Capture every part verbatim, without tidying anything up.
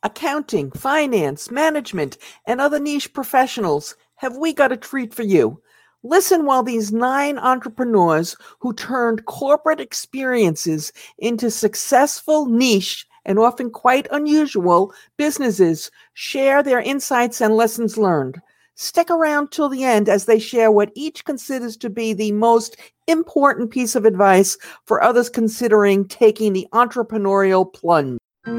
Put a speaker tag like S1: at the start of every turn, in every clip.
S1: accounting, finance, management, and other niche professionals, have we got a treat for you. Listen while these nine entrepreneurs who turned corporate experiences into successful niche and often quite unusual businesses share their insights and lessons learned. Stick around till the end as they share what each considers to be the most important piece of advice for others considering taking the entrepreneurial plunge.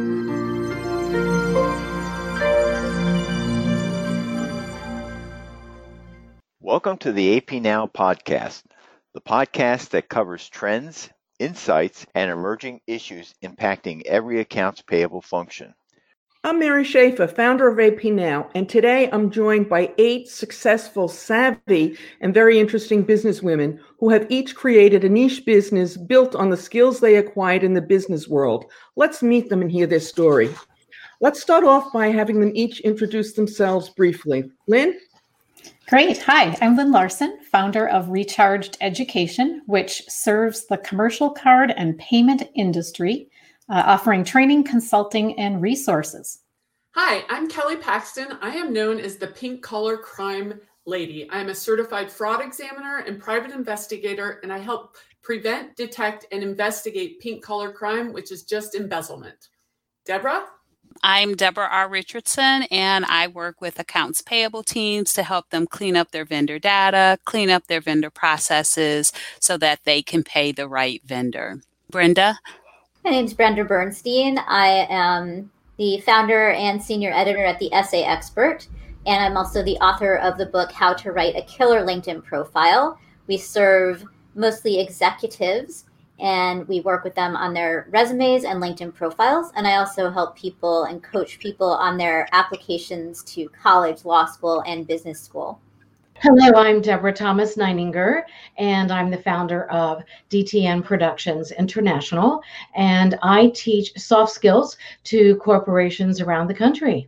S2: Welcome to the A P Now podcast, the podcast that covers trends, insights, and emerging issues impacting every accounts payable function.
S1: I'm Mary Schaefer, founder of A P Now, and today I'm joined by eight successful, savvy, and very interesting businesswomen who have each created a niche business built on the skills they acquired in the business world. Let's meet them and hear their story. Let's start off by having them each introduce themselves briefly. Lynn?
S3: Great. Hi, I'm Lynn Larson, founder of Recharged Education, which serves the commercial card and payment industry, uh, offering training, consulting, and resources.
S4: Hi, I'm Kelly Paxton. I am known as the Pink Collar Crime Lady. I'm a certified fraud examiner and private investigator, and I help prevent, detect, and investigate pink collar crime, which is just embezzlement. Deborah?
S5: I'm Deborah R. Richardson, and I work with accounts payable teams to help them clean up their vendor data, clean up their vendor processes so that they can pay the right vendor. Brenda?
S6: My name is Brenda Bernstein. I am the founder and senior editor at the Essay Expert, and I'm also the author of the book, How to Write a Killer LinkedIn Profile. We serve mostly executives, and we work with them on their resumes and LinkedIn profiles. And I also help people and coach people on their applications to college, law school, and business school.
S7: Hello, I'm Deborah Thomas Neininger, and I'm the founder of D T N Productions International, and I teach soft skills to corporations around the country.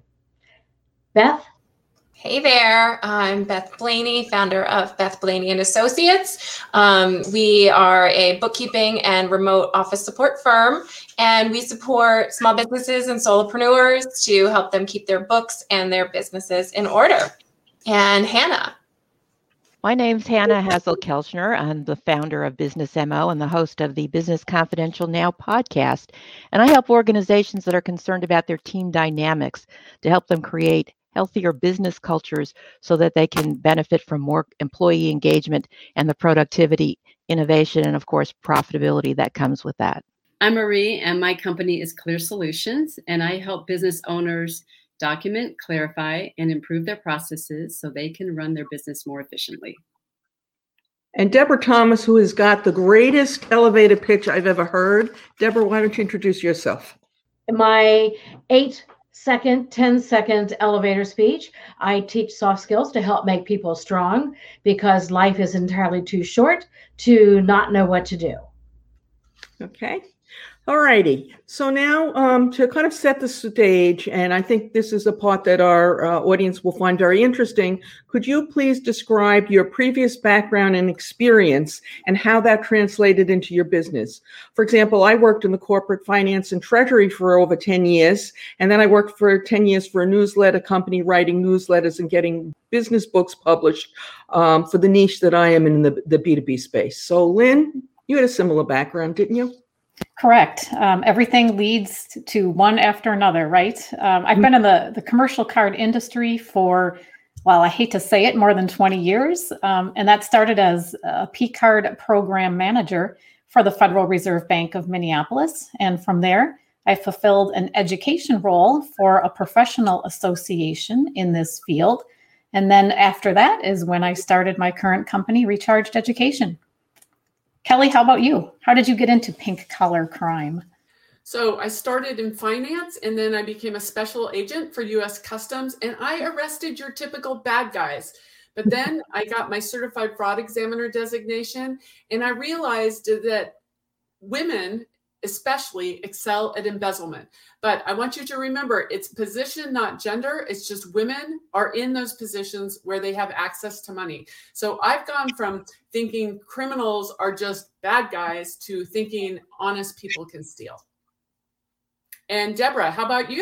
S7: Beth?
S8: Hey there, I'm Beth Blaney, founder of Beth Blaney and Associates. Um, we are a bookkeeping and remote office support firm, and we support small businesses and solopreneurs to help them keep their books and their businesses in order. And Hannah.
S9: My name's Hannah Hazel-Kelchner. I'm the founder of Business M O and the host of the Business Confidential Now podcast. And I help organizations that are concerned about their team dynamics to help them create healthier business cultures so that they can benefit from more employee engagement and the productivity, innovation, and of course, profitability that comes with that.
S10: I'm Marie, and my company is Clear Solutions, and I help business owners document, clarify, and improve their processes so they can run their business more efficiently.
S1: And Deborah Thomas, who has got the greatest elevator pitch I've ever heard. Deborah, why don't you introduce yourself?
S7: My eight second, ten second elevator speech. I teach soft skills to help make people strong because life is entirely too short to not know what to do.
S1: Okay. All righty. So now um, to kind of set the stage, and I think this is a part that our uh, audience will find very interesting, could you please describe your previous background and experience and how that translated into your business? For example, I worked in the corporate finance and treasury for over ten years, and then I worked for ten years for a newsletter company writing newsletters and getting business books published um, for the niche that I am in the, the B two B space. So Lynn, you had a similar background, didn't you?
S3: Correct. Um, everything leads to one after another, right? Um, I've been in the, the commercial card industry for, well, I hate to say it, more than twenty years. Um, and that started as a P card program manager for the Federal Reserve Bank of Minneapolis. And from there, I fulfilled an education role for a professional association in this field. And then after that is when I started my current company, Recharged Education. Kelly, how about you? How did you get into pink collar crime?
S4: So I started in finance, and then I became a special agent for U S Customs, and I arrested your typical bad guys. But then I got my certified fraud examiner designation, and I realized that women especially excel at embezzlement. But I want you to remember, it's position, not gender. It's just women are in those positions where they have access to money. So I've gone from thinking criminals are just bad guys to thinking honest people can steal. And Deborah, how about you?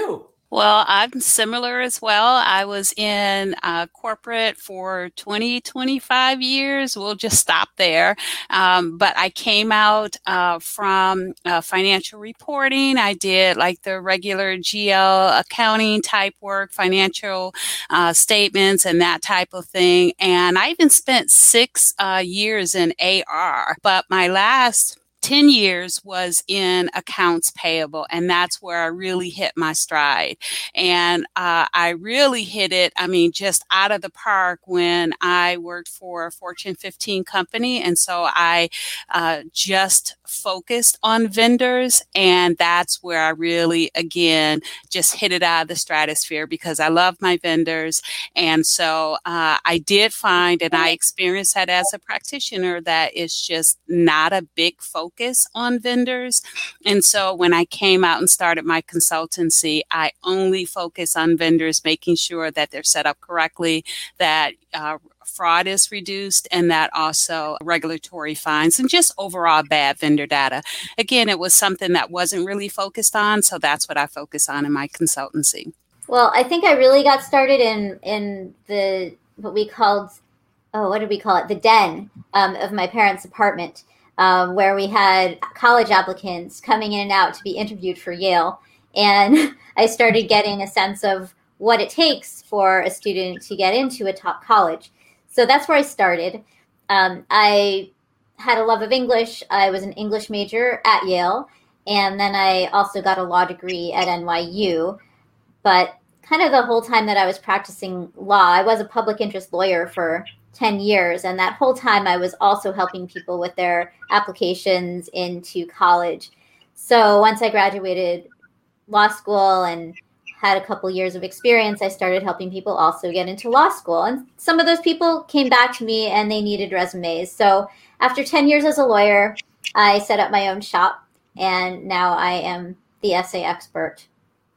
S5: Well, I'm similar as well. I was in uh, corporate for twenty, twenty-five years. We'll just stop there. Um, but I came out uh, from uh, financial reporting. I did like the regular G L accounting type work, financial uh, statements and that type of thing. And I even spent six uh, years in A R. But my last ten years was in accounts payable, and that's where I really hit my stride. And uh, I really hit it, I mean, just out of the park when I worked for a Fortune fifteen company. And so I uh, just focused on vendors, and that's where I really, again, just hit it out of the stratosphere because I love my vendors. And so uh, I did find, and I experienced that as a practitioner, that it's just not a big focus focus on vendors. And so when I came out and started my consultancy, I only focus on vendors, making sure that they're set up correctly, that uh, fraud is reduced, and that also regulatory fines and just overall bad vendor data. Again, it was something that wasn't really focused on, so that's what I focus on in my consultancy.
S6: Well, I think I really got started in in the what we called, oh, what did we call it? The den um, of my parents' apartment. Um, where we had college applicants coming in and out to be interviewed for Yale. And I started getting a sense of what it takes for a student to get into a top college. So that's where I started. Um, I had a love of English. I was an English major at Yale. And then I also got a law degree at N Y U. But kind of the whole time that I was practicing law, I was a public interest lawyer for ten years. And that whole time I was also helping people with their applications into college. So once I graduated law school and had a couple years of experience, I started helping people also get into law school. And some of those people came back to me and they needed resumes. So after ten years as a lawyer, I set up my own shop, and now I am the essay expert.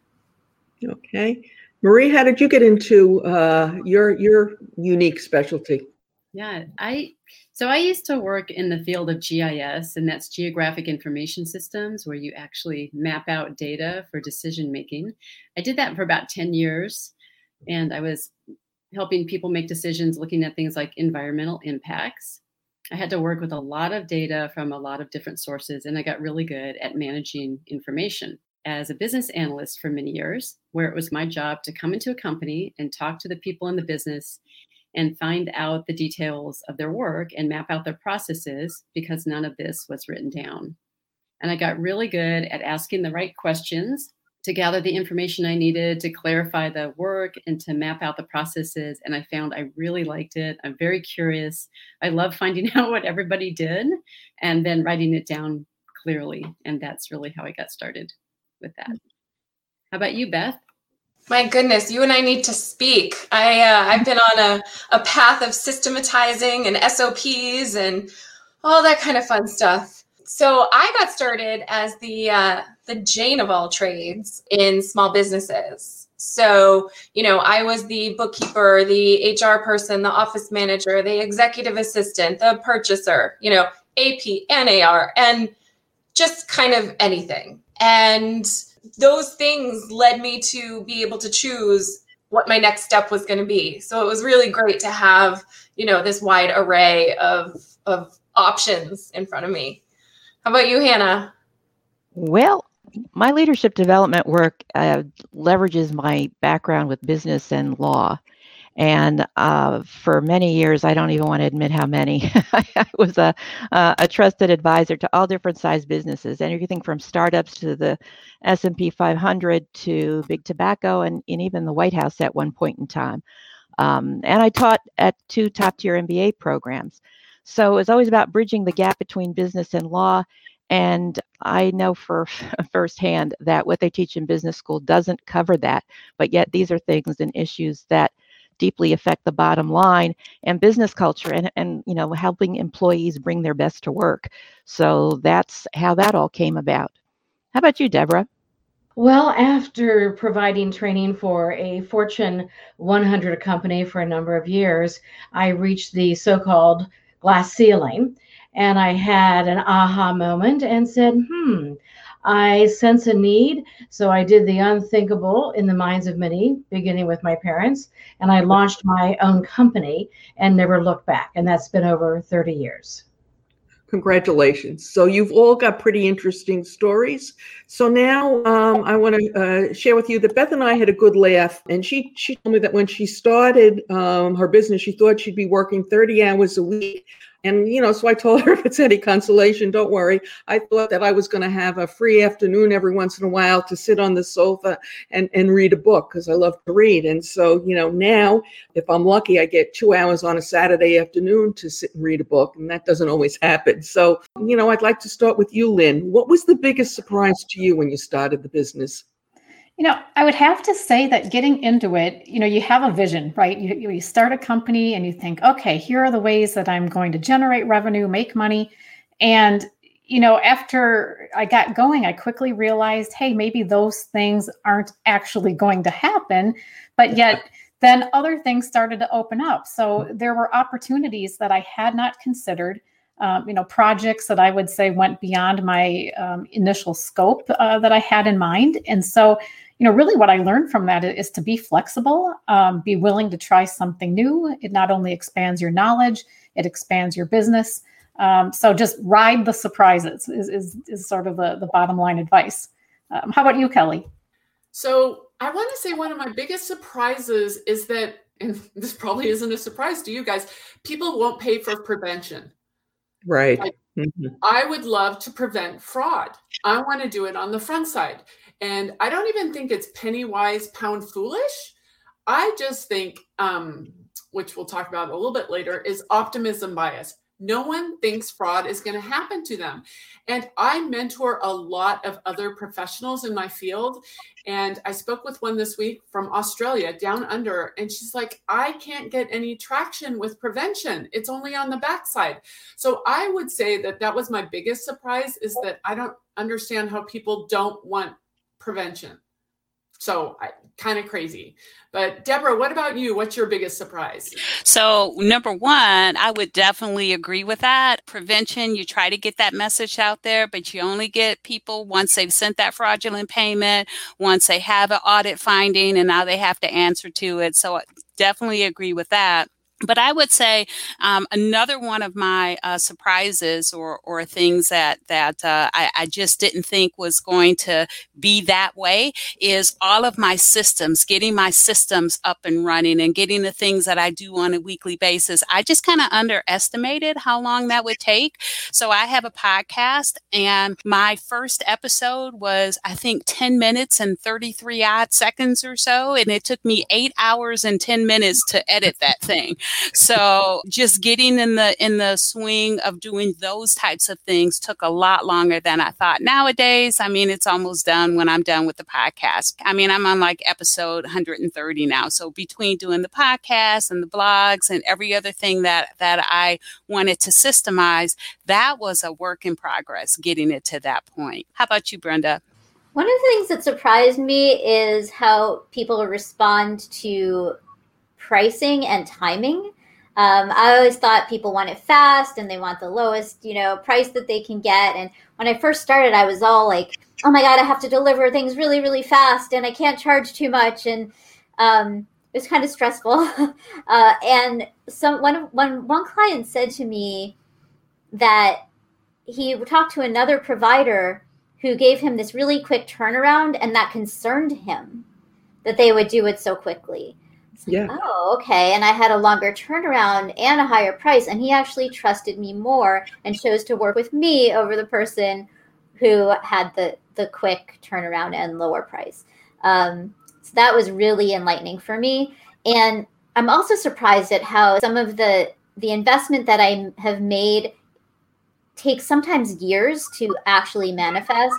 S1: Okay. Marie, how did you get into uh, your your unique specialty?
S10: Yeah, I so I used to work in the field of G I S, and that's Geographic Information Systems, where you actually map out data for decision making. I did that for about ten years, and I was helping people make decisions looking at things like environmental impacts. I had to work with a lot of data from a lot of different sources, and I got really good at managing information. As a business analyst for many years, where it was my job to come into a company and talk to the people in the business and find out the details of their work and map out their processes, because none of this was written down. And I got really good at asking the right questions to gather the information I needed to clarify the work and to map out the processes. And I found I really liked it. I'm very curious. I love finding out what everybody did and then writing it down clearly. And that's really how I got started with that. How about you, Beth?
S8: My goodness, you and I need to speak. I, uh, I've been on a, a path of systematizing and S O Ps and all that kind of fun stuff. So I got started as the uh, the Jane of all trades in small businesses. So, you know, I was the bookkeeper, the H R person, the office manager, the executive assistant, the purchaser, you know, A P and A R, and just kind of anything. And those things led me to be able to choose what my next step was going to be. So it was really great to have, you know, this wide array of, of options in front of me. How about you, Hannah?
S9: Well, my leadership development work uh, leverages my background with business and law. And uh, for many years, I don't even want to admit how many, I was a, uh, a trusted advisor to all different size businesses, everything from startups to the S and P five hundred to big tobacco and, and even the White House at one point in time. Um, and I taught at two top tier M B A programs. So it was always about bridging the gap between business and law. And I know for firsthand that what they teach in business school doesn't cover that. But yet these are things and issues that deeply affect the bottom line and business culture and, and, you know, helping employees bring their best to work. So that's how that all came about. How about you, Deborah?
S7: Well, after providing training for a Fortune one hundred company for a number of years, I reached the so-called glass ceiling, and I had an aha moment and said, hmm, I sense a need, so I did the unthinkable in the minds of many, beginning with my parents, and I launched my own company and never looked back. And that's been over thirty years.
S1: Congratulations. So you've all got pretty interesting stories. So now um, I want to uh, share with you that Beth and I had a good laugh. And she, she told me that when she started um, her business, she thought she'd be working thirty hours a week. And, you know, so I told her, if it's any consolation, don't worry. I thought that I was going to have a free afternoon every once in a while to sit on the sofa and, and read a book, because I love to read. And so, you know, now if I'm lucky, I get two hours on a Saturday afternoon to sit and read a book. And that doesn't always happen. So, you know, I'd like to start with you, Lynn. What was the biggest surprise to you when you started the business?
S3: You know, I would have to say that getting into it, you know, you have a vision, right? You, you start a company and you think, okay, here are the ways that I'm going to generate revenue, make money. And, you know, after I got going, I quickly realized, hey, maybe those things aren't actually going to happen. But yet then other things started to open up. So there were opportunities that I had not considered. Um, you know, projects that I would say went beyond my um, initial scope uh, that I had in mind. And so, you know, really what I learned from that is to be flexible, um, be willing to try something new. It not only expands your knowledge, it expands your business. Um, so just ride the surprises is, is, is sort of the, the bottom line advice. Um, how about you, Kelly?
S4: So I want to say one of my biggest surprises is that, and this probably isn't a surprise to you guys, people won't pay for prevention.
S1: Right.
S4: Like,
S1: mm-hmm.
S4: I would love to prevent fraud. I want to do it on the front side. And I don't even think it's penny wise, pound foolish. I just think, um, which we'll talk about a little bit later, is optimism bias. No one thinks fraud is going to happen to them. And I mentor a lot of other professionals in my field. And I spoke with one this week from Australia, down under, and she's like, I can't get any traction with prevention. It's only on the backside. So I would say that that was my biggest surprise, is that I don't understand how people don't want prevention. So I kind of crazy. But Deborah, what about you? What's your biggest surprise?
S5: So number one, I would definitely agree with that. Prevention, you try to get that message out there, but you only get people once they've sent that fraudulent payment, once they have an audit finding, and now they have to answer to it. So I definitely agree with that. But I would say um, another one of my uh, surprises or or things that that uh, I, I just didn't think was going to be that way is all of my systems, getting my systems up and running and getting the things that I do on a weekly basis. I just kind of underestimated how long that would take. So I have a podcast, and my first episode was, I think, ten minutes and thirty-three odd seconds or so. And it took me eight hours and ten minutes to edit that thing. So just getting in the in the swing of doing those types of things took a lot longer than I thought. Nowadays, I mean, it's almost done when I'm done with the podcast. I mean, I'm on like episode one hundred thirty now. So between doing the podcast and the blogs and every other thing that, that I wanted to systemize, that was a work in progress, getting it to that point. How about you, Brenda?
S6: One of the things that surprised me is how people respond to pricing and timing. Um, I always thought people want it fast and they want the lowest, you know, price that they can get. And when I first started, I was all like, oh my God, I have to deliver things really, really fast and I can't charge too much. And um, it was kind of stressful. uh, and so one, one, one client said to me that he talked to another provider who gave him this really quick turnaround, and that concerned him that they would do it so quickly.
S1: Yeah.
S6: Oh, okay. And I had a longer turnaround and a higher price. And he actually trusted me more and chose to work with me over the person who had the, the quick turnaround and lower price. Um, so that was really enlightening for me. And I'm also surprised at how some of the, the investment that I have made takes sometimes years to actually manifest.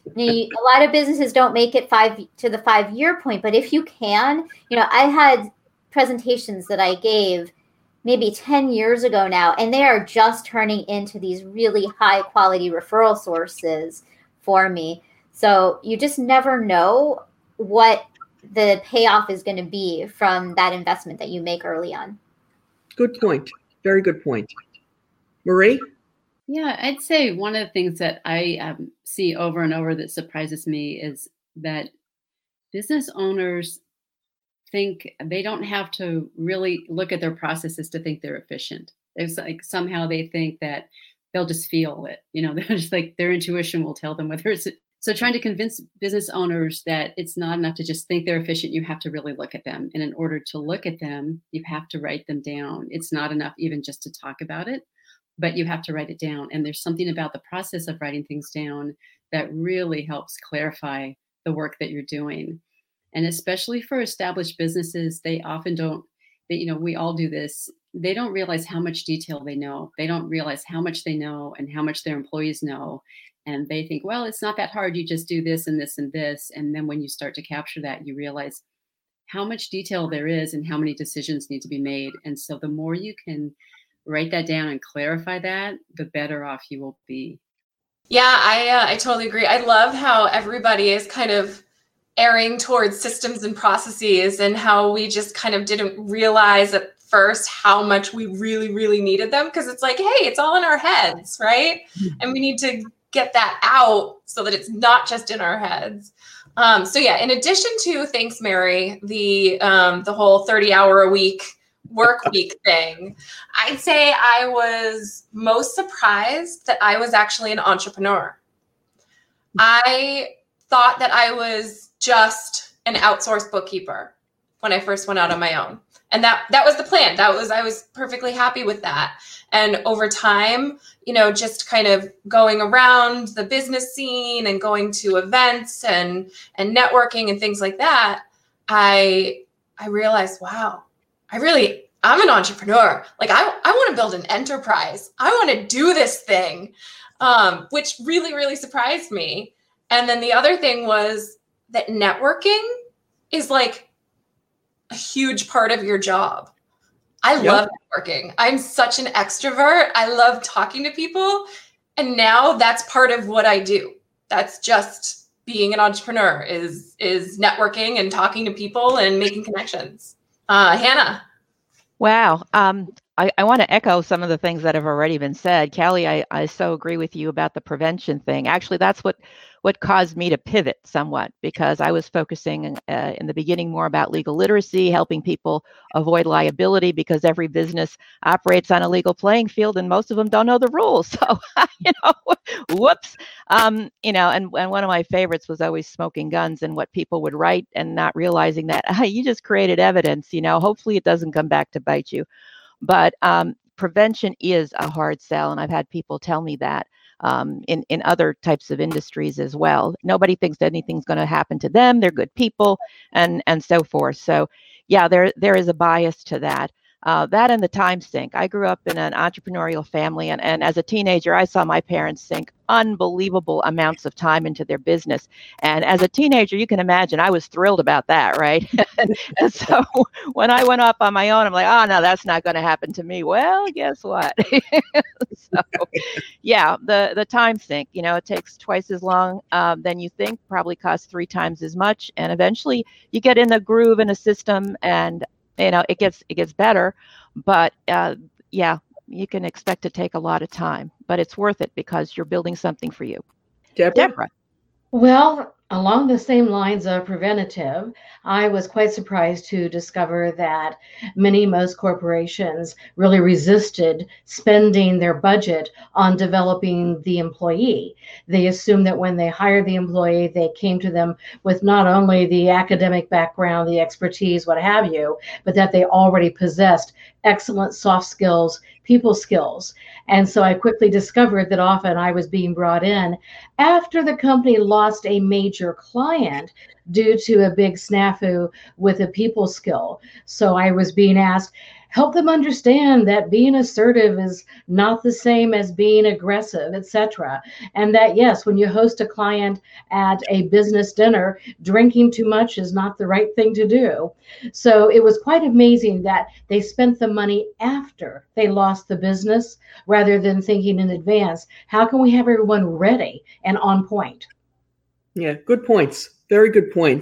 S6: A lot of businesses don't make it five to the five year point, but if you can, you know, I had presentations that I gave maybe ten years ago now, and they are just turning into these really high quality referral sources for me. So you just never know what the payoff is going to be from that investment that you make early on.
S1: Good point. Very good point. Marie?
S10: Yeah, I'd say one of the things that I um, see over and over that surprises me is that business owners think they don't have to really look at their processes to think they're efficient. It's like somehow they think that they'll just feel it. You know, they're just like their intuition will tell them whether it's. So trying to convince business owners that it's not enough to just think they're efficient, you have to really look at them. And in order to look at them, you have to write them down. It's not enough even just to talk about it, but you have to write it down. And there's something about the process of writing things down that really helps clarify the work that you're doing. And especially for established businesses, they often don't, they, you know, we all do this. They don't realize how much detail they know. They don't realize how much they know and how much their employees know. And they think, well, it's not that hard. You just do this and this and this. And then when you start to capture that, you realize how much detail there is and how many decisions need to be made. And so the more you can write that down and clarify that, the better off you will be.
S8: Yeah, I uh, I totally agree. I love how everybody is kind of erring towards systems and processes and how we just kind of didn't realize at first how much we really, really needed them. Because it's like, hey, it's all in our heads, right? Mm-hmm. And we need to get that out so that it's not just in our heads. Um, so yeah, in addition to, thanks, Mary, the um, the whole thirty hour a week work week thing, I'd say I was most surprised that I was actually an entrepreneur. I thought that I was just an outsourced bookkeeper when I first went out on my own. And that that was the plan. That was I was perfectly happy with that. And over time, you know, just kind of going around the business scene and going to events and and networking and things like that, I I realized, wow, I really I'm an entrepreneur. Like I I want to build an enterprise. I want to do this thing, um, which really, really surprised me. And then the other thing was that networking is like a huge part of your job. I yep. love networking. I'm such an extrovert. I love talking to people. And now that's part of what I do. That's just being an entrepreneur is, is networking and talking to people and making connections. Uh, Hannah.
S9: Wow. Um, I, I want to echo some of the things that have already been said. Callie, I, I so agree with you about the prevention thing. Actually, that's what what caused me to pivot somewhat, because I was focusing uh, in the beginning more about legal literacy, helping people avoid liability, because every business operates on a legal playing field and most of them don't know the rules. So, you know, whoops. Um, you know, and, and one of my favorites was always smoking guns and what people would write and not realizing that uh, you just created evidence, you know, hopefully it doesn't come back to bite you. But um, prevention is a hard sell. And I've had people tell me that. Um, in, in other types of industries as well. Nobody thinks that anything's going to happen to them. They're good people and, and so forth. So yeah, there there is a bias to that. Uh, that and the time sink. I grew up in an entrepreneurial family, and, and as a teenager, I saw my parents sink unbelievable amounts of time into their business. And as a teenager, you can imagine I was thrilled about that, right? And so when I went off on my own, I'm like, oh, no, that's not going to happen to me. Well, guess what? So yeah, the, the time sink, you know, it takes twice as long um, than you think, probably costs three times as much. And eventually you get in a groove in a system and you know, it gets it gets better, but uh, yeah, you can expect to take a lot of time, but it's worth it because you're building something for you.
S1: Deborah?
S9: Deborah.
S7: Well, along the same lines of preventative, I was quite surprised to discover that many, most corporations really resisted spending their budget on developing the employee. They assumed that when they hired the employee, they came to them with not only the academic background, the expertise, what have you, but that they already possessed excellent soft skills, people skills. And so I quickly discovered that often I was being brought in after the company lost a major client due to a big snafu with a people skill. So I was being asked, help them understand that being assertive is not the same as being aggressive, et cetera. And that, yes, when you host a client at a business dinner, drinking too much is not the right thing to do. So it was quite amazing that they spent the money after they lost the business rather than thinking in advance, how can we have everyone ready and on point?
S1: Yeah, good points. Very good points.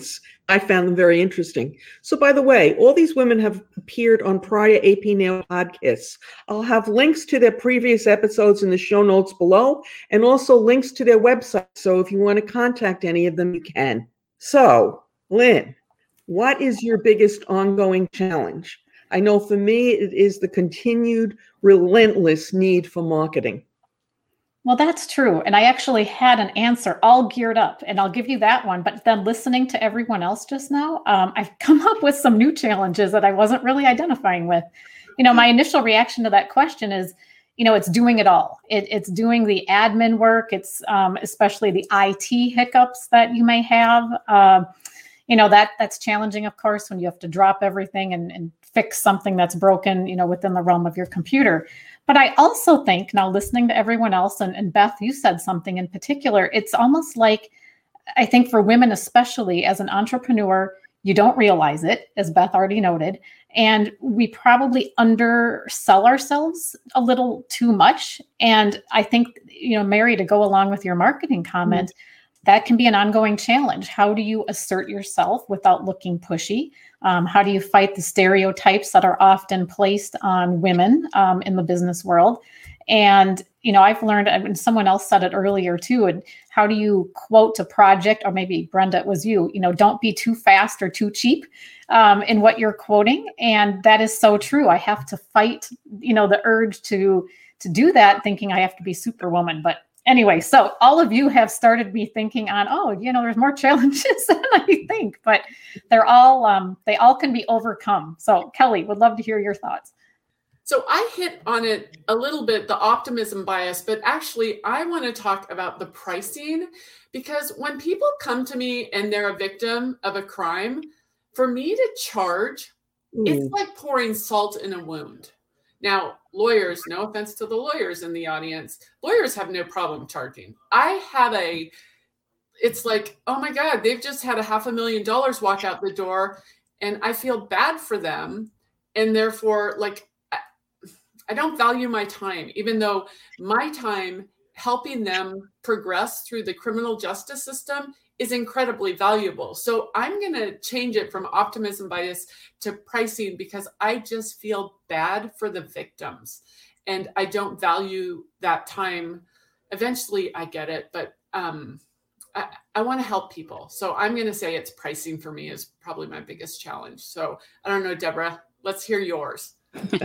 S1: I found them very interesting. So, by the way, all these women have appeared on prior A P Now podcasts. I'll have links to their previous episodes in the show notes below, and also links to their website. So if you want to contact any of them, you can. So, Lynn, what is your biggest ongoing challenge? I know for me, it is the continued relentless need for marketing.
S3: Well, that's true. And I actually had an answer all geared up, and I'll give you that one. But then listening to everyone else just now, um, I've come up with some new challenges that I wasn't really identifying with. You know, my initial reaction to that question is, you know, it's doing it all. It, it's doing the admin work. It's um, especially the I T hiccups that you may have. Uh, you know, that that's challenging, of course, when you have to drop everything and, and fix something that's broken, you know, within the realm of your computer. But I also think, now listening to everyone else, and, and Beth, you said something in particular, it's almost like, I think for women especially, as an entrepreneur, you don't realize it, as Beth already noted, and we probably undersell ourselves a little too much. And I think, you know, Mary, to go along with your marketing comment, mm-hmm. that can be an ongoing challenge. How do you assert yourself without looking pushy? Um, how do you fight the stereotypes that are often placed on women um, in the business world? And, you know, I've learned, and someone else said it earlier too, and how do you quote a project, or maybe Brenda, it was you, you know, don't be too fast or too cheap um, in what you're quoting. And that is so true. I have to fight, you know, the urge to, to do that, thinking I have to be Superwoman. But anyway, so all of you have started me thinking on, oh, you know, there's more challenges than I think, but they're all, um, they all can be overcome. So Kelly, would love to hear your thoughts.
S4: So I hit on it a little bit, the optimism bias, but actually I want to talk about the pricing, because when people come to me and they're a victim of a crime, for me to charge, mm. it's like pouring salt in a wound. Now, lawyers, no offense to the lawyers in the audience, lawyers have no problem charging. I have a, it's like, oh my God, they've just had a half a million dollars walk out the door, and I feel bad for them. And therefore, like, I, I don't value my time, even though my time helping them progress through the criminal justice system is incredibly valuable. So I'm going to change it from optimism bias to pricing, because I just feel bad for the victims and I don't value that time. Eventually I get it, but um, I, I want to help people. So I'm going to say it's pricing for me is probably my biggest challenge. So I don't know, Deborah, let's hear yours.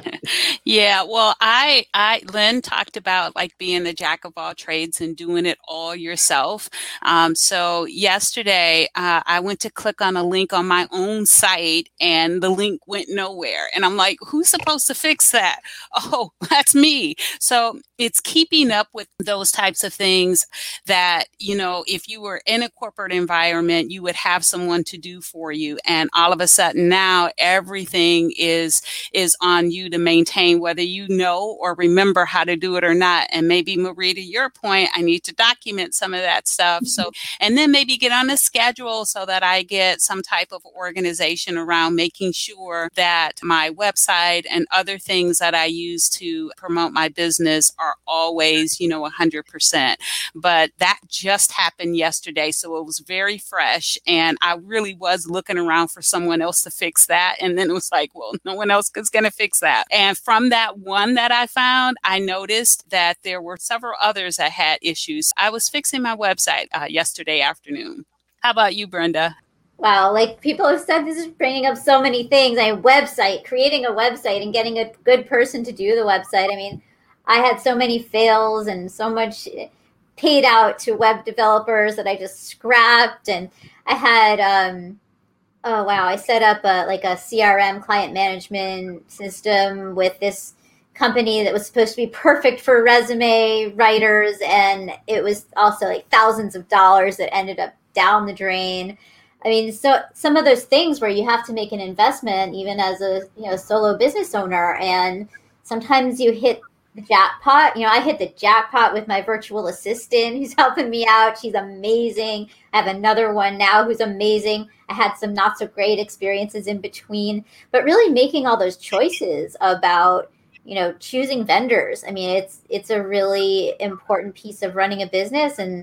S5: Yeah, well, I, I, Lynn talked about like being the jack of all trades and doing it all yourself. Um, so yesterday, uh, I went to click on a link on my own site and the link went nowhere. And I'm like, who's supposed to fix that? Oh, that's me. So it's keeping up with those types of things that, you know, if you were in a corporate environment, you would have someone to do for you. And all of a sudden now everything is, is on you to maintain, whether you know or remember how to do it or not. And maybe, Marie, to your point, I need to document some of that stuff. So, and then maybe get on a schedule so that I get some type of organization around making sure that my website and other things that I use to promote my business are always, you know, one hundred percent. But that just happened yesterday. So it was very fresh. And I really was looking around for someone else to fix that. And then it was like, well, no one else is going to fix that. And from that one that I found, I noticed that there were several others that had issues. I was fixing my website uh, yesterday afternoon. How about you, Brenda?
S6: Wow, like people have said, this is bringing up so many things. I website, creating a website and getting a good person to do the website. I mean, I had so many fails and so much paid out to web developers that I just scrapped. And I had, um, oh, wow, I set up a, like a C R M, client management system with this company that was supposed to be perfect for resume writers. And it was also like thousands of dollars that ended up down the drain. I mean, so some of those things where you have to make an investment, even as a you know solo business owner, and sometimes you hit the jackpot. You know, I hit the jackpot with my virtual assistant who's helping me out. She's amazing. I have another one now who's amazing. I had some not so great experiences in between, but really making all those choices about, you know, choosing vendors. I mean, it's it's a really important piece of running a business, and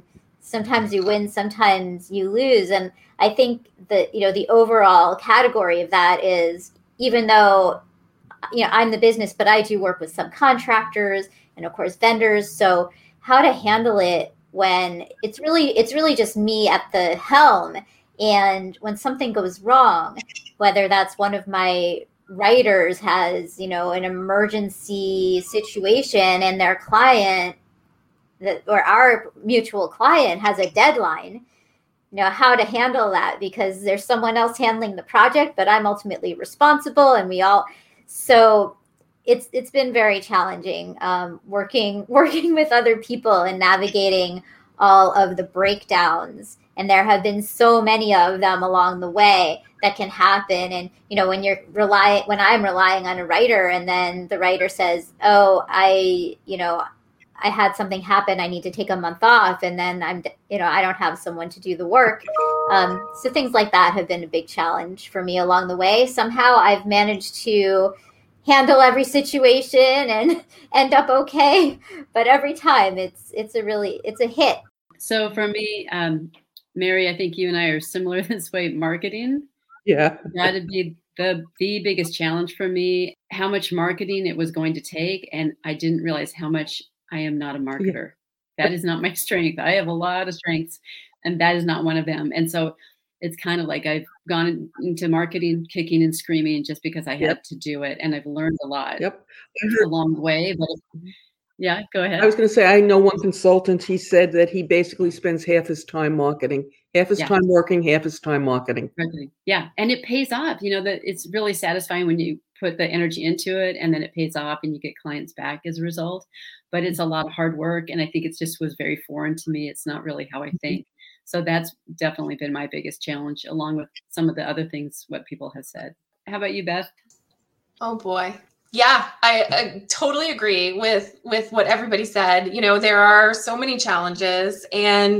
S6: sometimes you win, sometimes you lose. And I think that, you know, the overall category of that is, even though, you know, I'm the business, but I do work with subcontractors and of course vendors. So how to handle it when it's really, it's really just me at the helm. And when something goes wrong, whether that's one of my writers has, you know, an emergency situation and their client that, or our mutual client has a deadline, you know, how to handle that, because there's someone else handling the project, but I'm ultimately responsible, and we all, so it's, it's been very challenging um, working, working with other people and navigating all of the breakdowns. And there have been so many of them along the way that can happen. And, you know, when you're relying, when I'm relying on a writer and then the writer says, oh, I, you know, I had something happen, I need to take a month off. And then I'm, you know, I don't have someone to do the work. Um, so things like that have been a big challenge for me along the way. Somehow I've managed to handle every situation and end up okay. But every time it's, it's a really, it's a hit.
S10: So for me, um, Mary, I think you and I are similar this way. Marketing,
S1: yeah,
S10: that'd be the the biggest challenge for me. How much marketing it was going to take, and I didn't realize how much I am not a marketer. Yeah. That is not my strength. I have a lot of strengths, and that is not one of them. And so it's kind of like I've gone into marketing, kicking and screaming, just because I had yep. to do it, and I've learned a lot
S1: yep.
S10: along the way. But it, yeah, go ahead.
S1: I was going to say, I know one consultant, he said that he basically spends half his time marketing, half his yeah. time working, half his time marketing.
S10: Yeah. And it pays off, you know, that it's really satisfying when you put the energy into it and then it pays off and you get clients back as a result. But it's a lot of hard work. And I think it just was very foreign to me. It's not really how I think. So that's definitely been my biggest challenge, along with some of the other things, what people have said. How about you, Beth?
S8: Oh, boy. Yeah, I, I totally agree with, with what everybody said. You know, there are so many challenges and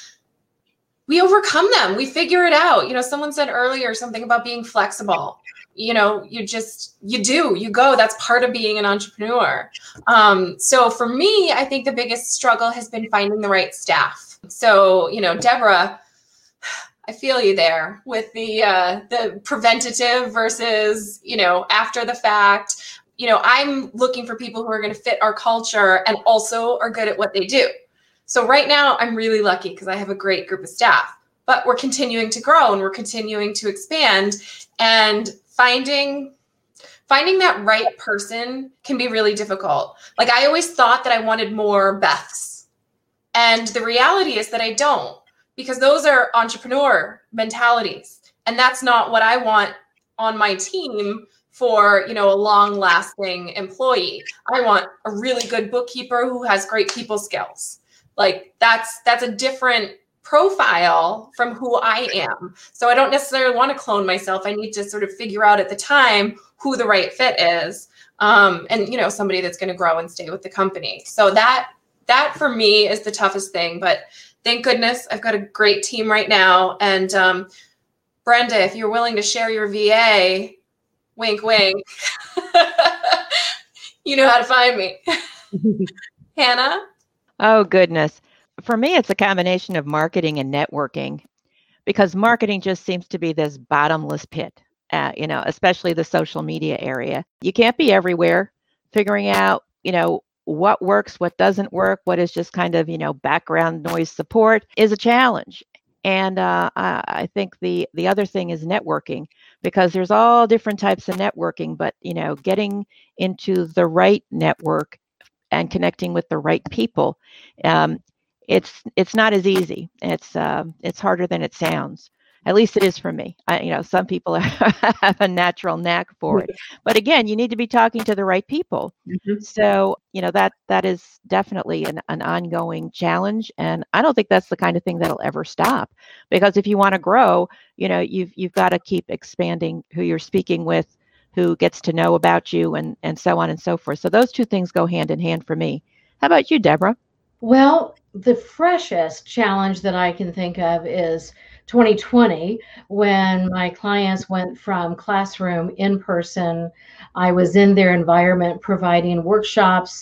S8: we overcome them. We figure it out. You know, someone said earlier something about being flexible. You know, you just, you do, you go. That's part of being an entrepreneur. Um, so for me, I think the biggest struggle has been finding the right staff. So, you know, Deborah, I feel you there with the uh, the preventative versus, you know, after the fact. You know, I'm looking for people who are going to fit our culture and also are good at what they do. So right now I'm really lucky because I have a great group of staff, but we're continuing to grow and we're continuing to expand, and finding finding that right person can be really difficult. Like I always thought that I wanted more Beths, and the reality is that I don't, because those are entrepreneur mentalities. And that's not what I want on my team for, you know, a long lasting employee. I want a really good bookkeeper who has great people skills. Like that's, that's a different profile from who I am. So I don't necessarily want to clone myself. I need to sort of figure out at the time who the right fit is. Um, and, you know, somebody that's going to grow and stay with the company. So that, that for me is the toughest thing, but thank goodness I've got a great team right now. And um, Brenda, if you're willing to share your V A, wink, wink, you know how to find me. Hannah?
S9: Oh, goodness. For me, it's a combination of marketing and networking, because marketing just seems to be this bottomless pit, uh, you know, especially the social media area. You can't be everywhere. Figuring out, you know, what works, what doesn't work, what is just kind of, you know, background noise support is a challenge. And uh, I, I think the the other thing is networking, because there's all different types of networking, but, you know, getting into the right network and connecting with the right people, um, it's it's not as easy. It's uh, it's harder than it sounds. At least it is for me. I, you know, some people have a natural knack for it, but again, you need to be talking to the right people. Mm-hmm. So, you know, that that is definitely an, an ongoing challenge, and I don't think that's the kind of thing that'll ever stop. Because if you want to grow, you know, you've you've got to keep expanding who you're speaking with, who gets to know about you, and and so on and so forth. So those two things go hand in hand for me. How about you, Deborah?
S7: Well, the freshest challenge that I can think of is twenty twenty, when my clients went from classroom in person. I was in their environment providing workshops,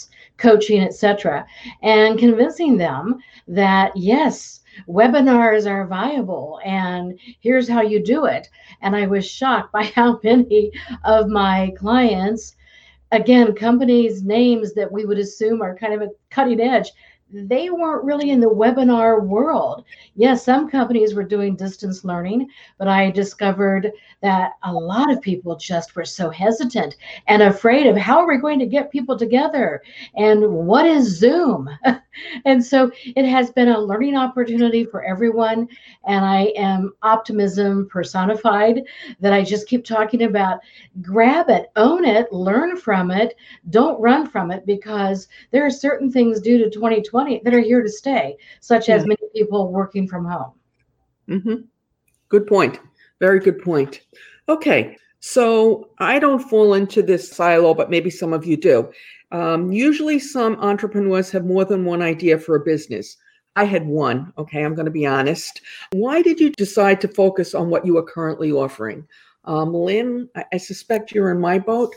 S7: coaching, et cetera, and convincing them that, yes, webinars are viable and here's how you do it. And I was shocked by how many of my clients, again, companies' names that we would assume are kind of a cutting edge, they weren't really in the webinar world. Yes, some companies were doing distance learning, but I discovered that a lot of people just were so hesitant and afraid of how are we going to get people together and what is Zoom? And so it has been a learning opportunity for everyone. And I am optimism personified, that I just keep talking about grab it, own it, learn from it, don't run from it, because there are certain things due to twenty twenty that are here to stay, such as many people working from home.
S1: Mm-hmm. Good point. Very good point. Okay. So I don't fall into this silo, but maybe some of you do. Um, usually some entrepreneurs have more than one idea for a business. I had one. Okay. I'm going to be honest. Why did you decide to focus on what you are currently offering? Um, Lynn, I, I suspect you're in my boat.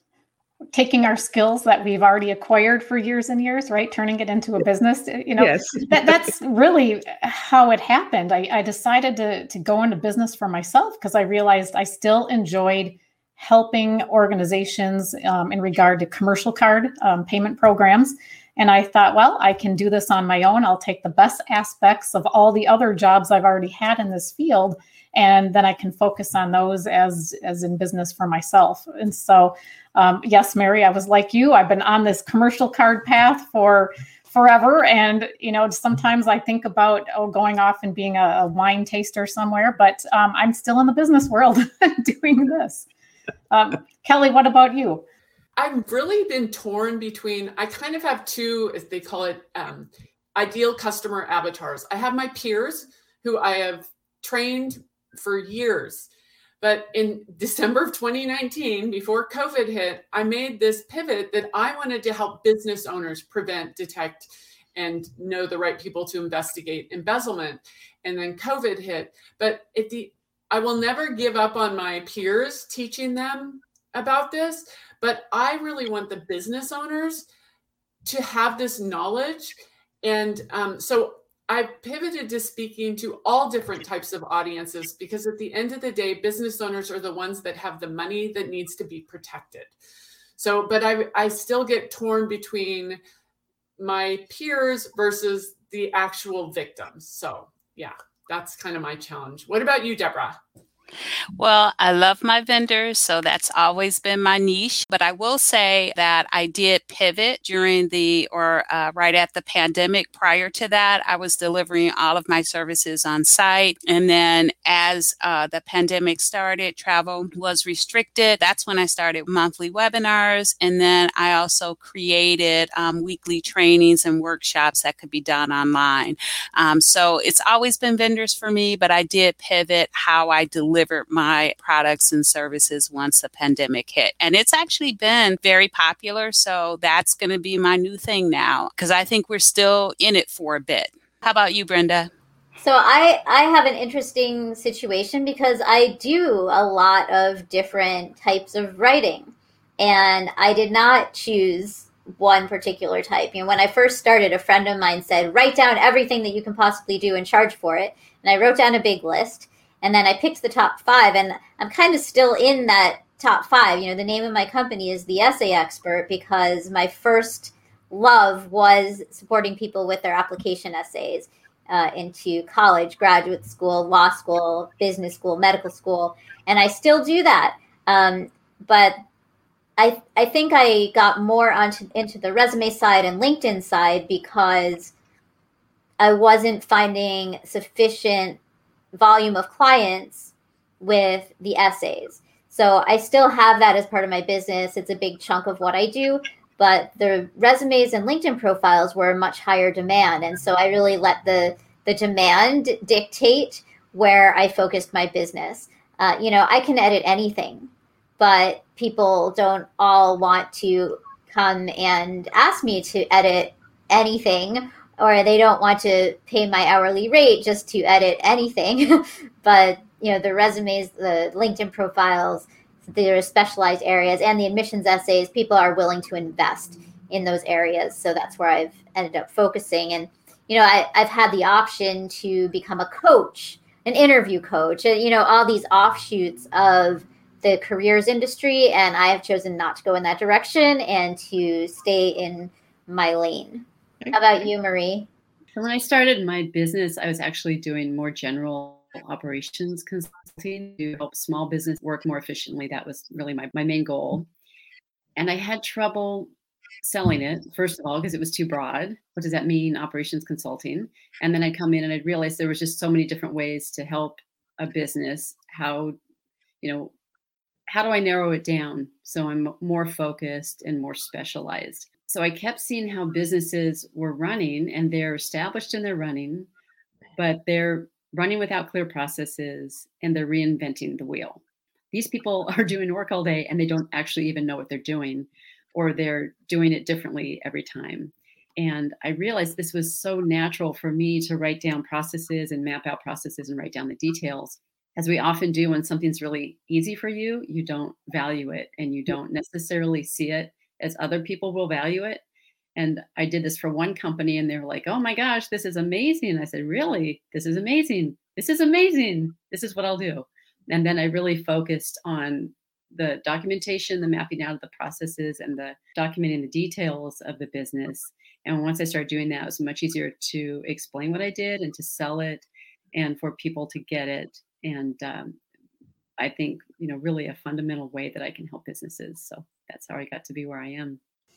S3: Taking our skills that we've already acquired for years and years, right? Turning it into a business, you know,
S1: yes.
S3: that, that's really how it happened. I, I decided to, to go into business for myself because I realized I still enjoyed helping organizations um, in regard to commercial card um, payment programs. And I thought, well, I can do this on my own. I'll take the best aspects of all the other jobs I've already had in this field, and then I can focus on those as, as in business for myself. And so, um, yes, Mary, I was like you. I've been on this commercial card path for forever. And, you know, sometimes I think about, oh, going off and being a, a wine taster somewhere, but um, I'm still in the business world doing this. Um, Kelly, what about you?
S4: I've really been torn between, I kind of have two, as they call it, um, ideal customer avatars. I have my peers who I have trained for years. But in December of twenty nineteen, before COVID hit, I made this pivot that I wanted to help business owners prevent, detect, and know the right people to investigate embezzlement. And then COVID hit. But at the, I will never give up on my peers teaching them about this, but I really want the business owners to have this knowledge. And um, so I pivoted to speaking to all different types of audiences, because at the end of the day, business owners are the ones that have the money that needs to be protected. So, but I, I still get torn between my peers versus the actual victims. So yeah, that's kind of my challenge. What about you, Deborah?
S5: Well, I love my vendors, so that's always been my niche. But I will say that I did pivot during the, or uh, right at the pandemic. Prior to that, I was delivering all of my services on site. And then as uh, the pandemic started, travel was restricted. That's when I started monthly webinars. And then I also created um, weekly trainings and workshops that could be done online. Um, so it's always been vendors for me, but I did pivot how I deliver my products and services once the pandemic hit. And it's actually been very popular. So that's going to be my new thing now, because I think we're still in it for a bit. How about you, Brenda?
S6: So I, I have an interesting situation because I do a lot of different types of writing. And I did not choose one particular type. You know, when I first started, a friend of mine said, write down everything that you can possibly do and charge for it. And I wrote down a big list. And then I picked the top five, and I'm kind of still in that top five. You know, the name of my company is The Essay Expert because my first love was supporting people with their application essays uh, into college, graduate school, law school, business school, medical school. And I still do that. Um, but I I think I got more onto into the resume side and LinkedIn side because I wasn't finding sufficient volume of clients with the essays. So I still have that as part of my business. It's a big chunk of what I do, but the resumes and LinkedIn profiles were much higher demand. And so I really let the, the demand dictate where I focused my business. Uh, you know, I can edit anything, but people don't all want to come and ask me to edit anything, or they don't want to pay my hourly rate just to edit anything. But, you know, the resumes, the LinkedIn profiles, the specialized areas, and the admissions essays, people are willing to invest in those areas. So that's where I've ended up focusing. And, you know, I, I've had the option to become a coach, an interview coach, and, you know, all these offshoots of the careers industry. And I have chosen not to go in that direction and to stay in my lane. How about you, Marie?
S10: So when I started my business, I was actually doing more general operations consulting to help small business work more efficiently. That was really my, my main goal. And I had trouble selling it, first of all, because it was too broad. What does that mean, operations consulting? And then I'd come in and I'd realize there was just so many different ways to help a business. How, you know, how do I narrow it down so I'm more focused and more specialized? So I kept seeing how businesses were running, and they're established and they're running, but they're running without clear processes and they're reinventing the wheel. These people are doing work all day and they don't actually even know what they're doing, or they're doing it differently every time. And I realized this was so natural for me to write down processes and map out processes and write down the details. As we often do when something's really easy for you, you don't value it and you don't necessarily see it as other people will value it. And I did this for one company and they were like, oh my gosh, this is amazing. I said, really? This is amazing. This is amazing. This is what I'll do. And then I really focused on the documentation, the mapping out of the processes, and the documenting the details of the business. And once I started doing that, it was much easier to explain what I did and to sell it and for people to get it. And um, I think, you know, really a fundamental way that I can help businesses. So that's how I got to be where I am.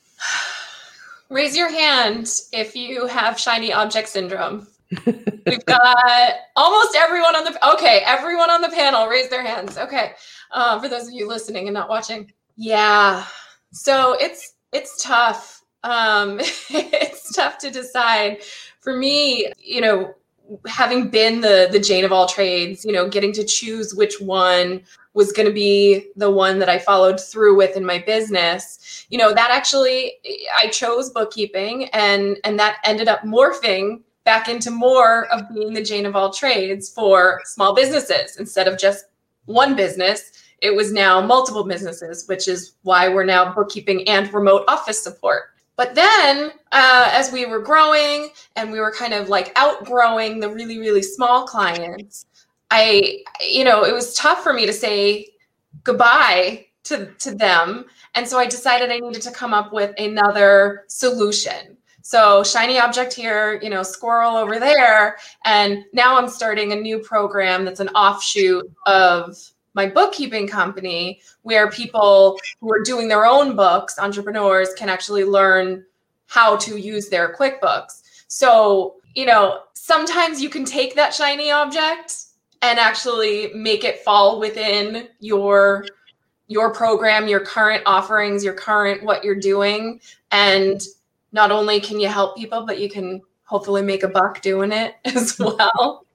S8: Raise your hand if you have shiny object syndrome. We've got almost everyone on the, okay, everyone on the panel, raise their hands. Okay. Uh, for those of you listening and not watching. Yeah. So it's, it's tough. Um, it's tough to decide. For me, you know, having been the, the Jane of all trades, you know, getting to choose which one was going to be the one that I followed through with in my business, you know, that actually, I chose bookkeeping, and, and that ended up morphing back into more of being the Jane of all trades for small businesses. Instead of just one business, it was now multiple businesses, which is why we're now bookkeeping and remote office support. But then uh, as we were growing and we were kind of like outgrowing the really, really small clients, I, you know, it was tough for me to say goodbye to, to them. And so I decided I needed to come up with another solution. So shiny object here, you know, squirrel over there. And now I'm starting a new program that's an offshoot of my bookkeeping company, where people who are doing their own books, entrepreneurs, can actually learn how to use their QuickBooks. So, you know, sometimes you can take that shiny object and actually make it fall within your, your program, your current offerings, your current, what you're doing. And not only can you help people, but you can hopefully make a buck doing it as well.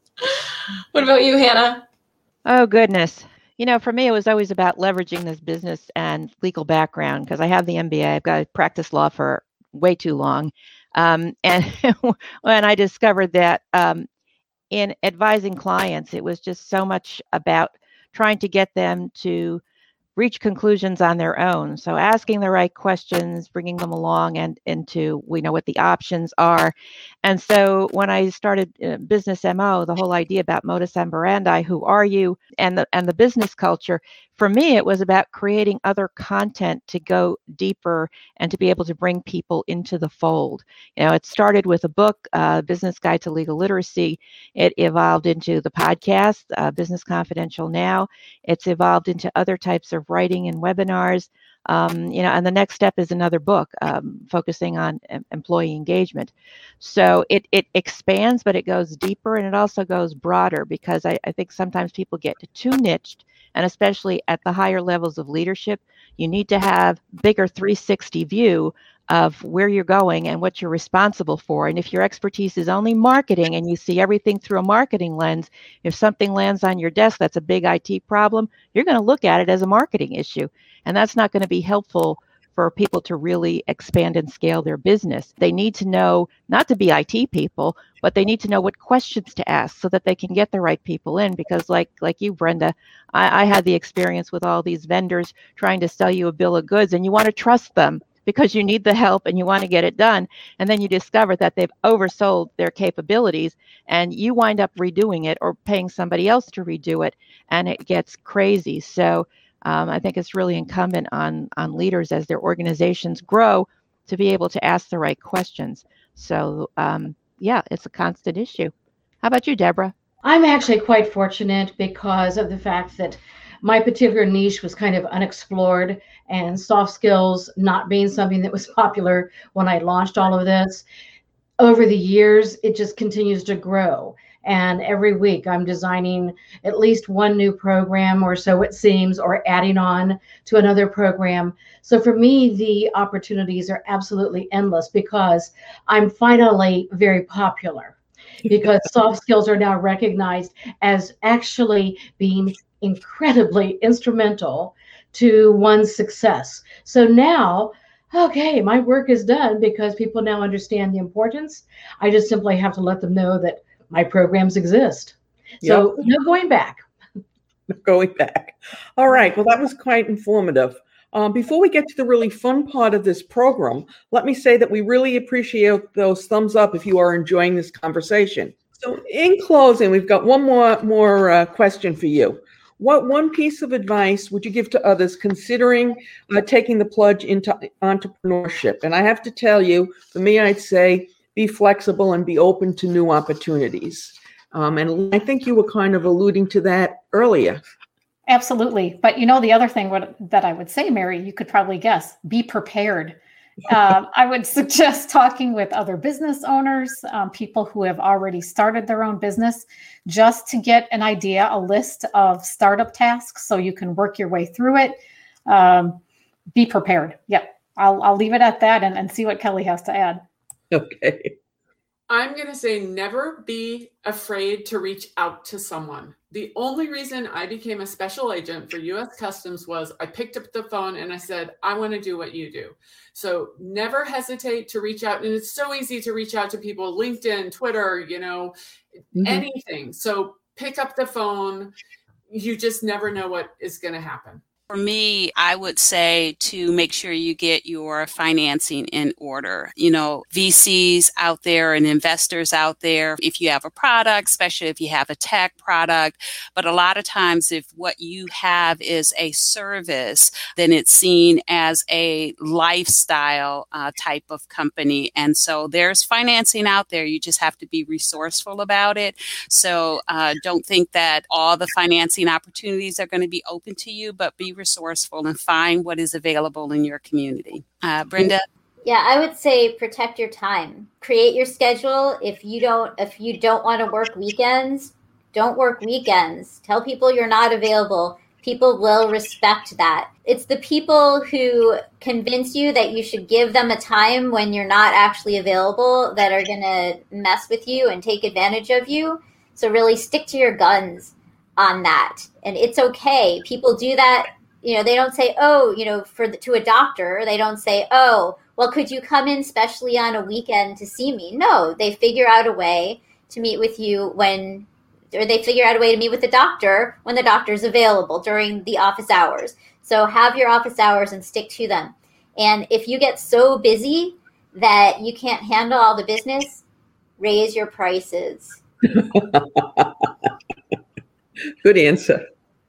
S8: What about you, Hannah?
S9: Oh, goodness. You know, for me, it was always about leveraging this business and legal background, because I have the M B A. I've got practiced law for way too long. Um, and when I discovered that um, in advising clients, it was just so much about trying to get them to reach conclusions on their own. So asking the right questions, bringing them along and into, we know what the options are. And so when I started uh, Business M O, the whole idea about modus operandi, who are you, and the and the business culture, for me, it was about creating other content to go deeper and to be able to bring people into the fold. You know, it started with a book, uh, Business Guide to Legal Literacy. It evolved into the podcast, uh, Business Confidential Now. It's evolved into other types of writing and webinars. Um, you know, and the next step is another book um, focusing on em- employee engagement. So it it expands, but it goes deeper, and it also goes broader, because I, I think sometimes people get too niched, and especially at the higher levels of leadership, you need to have bigger three sixty view of where you're going and what you're responsible for. And if your expertise is only marketing and you see everything through a marketing lens, if something lands on your desk that's a big I T problem, you're going to look at it as a marketing issue. And that's not going to be helpful for people to really expand and scale their business. They need to know, not to be I T people, but they need to know what questions to ask so that they can get the right people in. Because like like you, Brenda, I, I had the experience with all these vendors trying to sell you a bill of goods, and you want to trust them. because you need the help and you want to get it done. And then you discover that they've oversold their capabilities and you wind up redoing it or paying somebody else to redo it. And it gets crazy. So um, I think it's really incumbent on, on leaders as their organizations grow to be able to ask the right questions. So um, yeah, it's a constant issue. How about you, Deborah?
S7: I'm actually quite fortunate because of the fact that my particular niche was kind of unexplored, and soft skills not being something that was popular when I launched all of this. Over the years, it just continues to grow. And every week I'm designing at least one new program, or so it seems, or adding on to another program. So for me, the opportunities are absolutely endless because I'm finally very popular, because soft skills are now recognized as actually being incredibly instrumental to one's success. So now, okay, my work is done because people now understand the importance. I just simply have to let them know that my programs exist. So
S1: Yep.
S7: no going back.
S1: Going back. All right. Well, that was quite informative. Um, before we get to the really fun part of this program, let me say that we really appreciate those thumbs up if you are enjoying this conversation. So in closing, we've got one more, more uh, question for you. What one piece of advice would you give to others considering uh, taking the plunge into entrepreneurship? And I have to tell you, for me, I'd say be flexible and be open to new opportunities. Um, and I think you were kind of alluding to that earlier.
S3: Absolutely. But you know, the other thing what, that I would say, Mary, you could probably guess, be prepared. um, I would suggest talking with other business owners, um, people who have already started their own business, just to get an idea, a list of startup tasks so you can work your way through it. Um, be prepared. Yep. I'll, I'll leave it at that and, and see what Kelly has to add.
S1: Okay.
S4: I'm going to say never be afraid to reach out to someone. The only reason I became a special agent for U S Customs was I picked up the phone and I said, I want to do what you do. So never hesitate to reach out. And it's so easy to reach out to people, LinkedIn, Twitter, you know, mm-hmm. anything. So pick up the phone. You just never know what is going to happen.
S5: For me, I would say to make sure you get your financing in order. You know, V Cs out there and investors out there, if you have a product, especially if you have a tech product, but a lot of times if what you have is a service, then it's seen as a lifestyle uh, type of company. And so there's financing out there. You just have to be resourceful about it. So uh, don't think that all the financing opportunities are going to be open to you, but be resourceful and find what is available in your community. Uh, Brenda?
S6: Yeah, I would say protect your time. Create your schedule. If you don't, if you don't want to work weekends, don't work weekends. Tell people you're not available. People will respect that. It's the people who convince you that you should give them a time when you're not actually available that are going to mess with you and take advantage of you. So really stick to your guns on that. And it's okay. People do that. You know, they don't say, oh, you know, for the, to a doctor, they don't say, oh, well, could you come in specially on a weekend to see me? No, they figure out a way to meet with you when, or they figure out a way to meet with the doctor when the doctor's available during the office hours. So have your office hours and stick to them. And if you get so busy that you can't handle all the business, raise your prices.
S1: Good answer.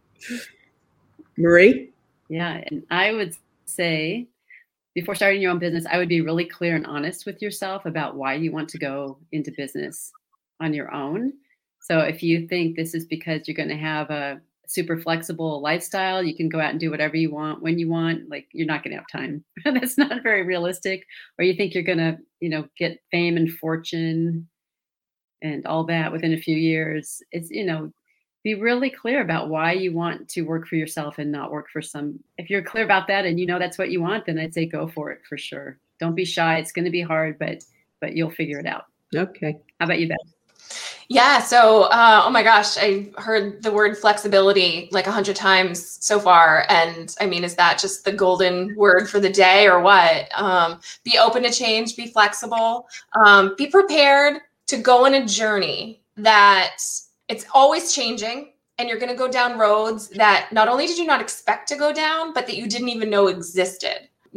S1: Marie?
S10: Yeah, and I would say before starting your own business, I would be really clear and honest with yourself about why you want to go into business on your own. So if you think this is because you're going to have a super flexible lifestyle, you can go out and do whatever you want when you want, like you're not going to have time. That's not very realistic. Or you think you're going to, you know, get fame and fortune and all that within a few years. It's, you know, be really clear about why you want to work for yourself and not work for some. If you're clear about that and you know that's what you want, then I'd say go for it for sure. Don't be shy. It's going to be hard, but but you'll figure it out.
S1: Okay.
S10: How about you, Beth?
S8: Yeah. So, uh, oh my gosh, I heard the word flexibility like a hundred times so far. And I mean, is that just the golden word for the day or what? Um, be open to change, be flexible, um, be prepared to go on a journey that it's always changing, and you're going to go down roads that not only did you not expect to go down, but that you didn't even know existed.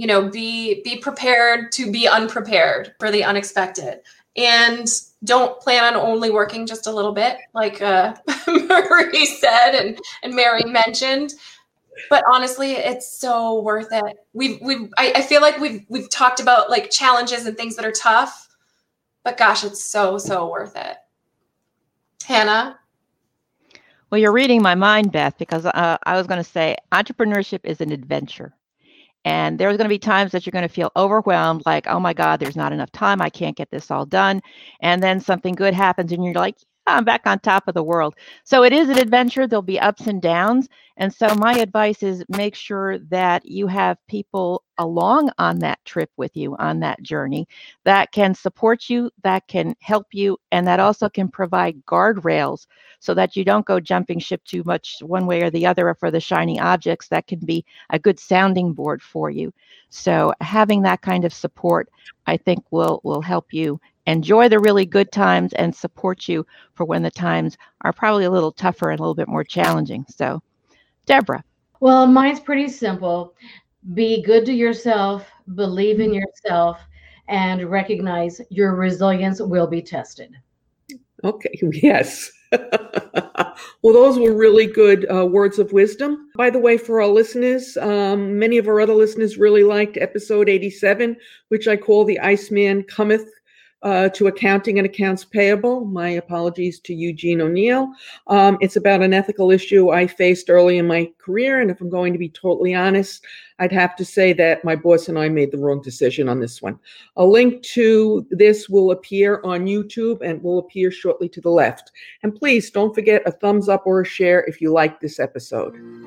S8: you know, be be prepared to be unprepared for the unexpected. And don't plan on only working just a little bit, like uh, Marie said and, and Mary mentioned. But honestly, it's so worth it. We've we've I, I feel like we've we've talked about like challenges and things that are tough, but gosh, it's so, so worth it. Hannah?
S9: Well, you're reading my mind, Beth, because uh, I was going to say entrepreneurship is an adventure. And there's going to be times that you're going to feel overwhelmed, like, oh my God, there's not enough time. I can't get this all done. And then something good happens and you're like, yeah, I'm back on top of the world. So it is an adventure. There'll be ups and downs. And so my advice is make sure that you have people along on that trip with you, on that journey, that can support you, that can help you, and that also can provide guardrails so that you don't go jumping ship too much one way or the other for the shiny objects. That can be a good sounding board for you. So having that kind of support, I think will will help you enjoy the really good times and support you for when the times are probably a little tougher and a little bit more challenging. So, Deborah.
S7: Well, mine's pretty simple. Be good to yourself, believe in yourself, and recognize your resilience will be tested.
S1: Okay, yes. Well, those were really good uh, words of wisdom. By the way, for our listeners, um, many of our other listeners really liked episode eighty-seven, which I call The Iceman Cometh uh, to Accounting and Accounts Payable. My apologies to Eugene O'Neill. Um, it's about an ethical issue I faced early in my career. And if I'm going to be totally honest, I'd have to say that my boss and I made the wrong decision on this one. A link to this will appear on YouTube and will appear shortly to the left. And please don't forget a thumbs up or a share if you like this episode.